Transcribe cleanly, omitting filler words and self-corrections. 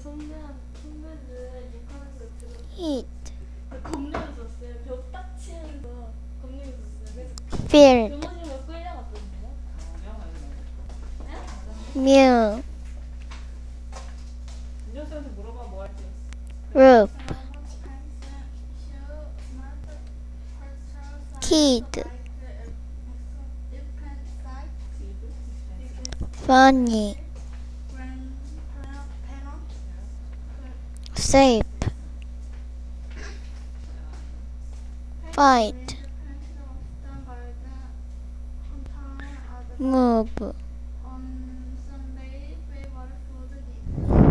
선배들 욕하는 거 들었어요. eat, 겁내 웃었어요. 벽 딱 치는 거 겁내 웃었어요. 그래서 field, 교무실로 끌려갔던데요. meal, 윤정수한테 물어봐 뭐 할지. roof, kid, funny, safe, fight, move,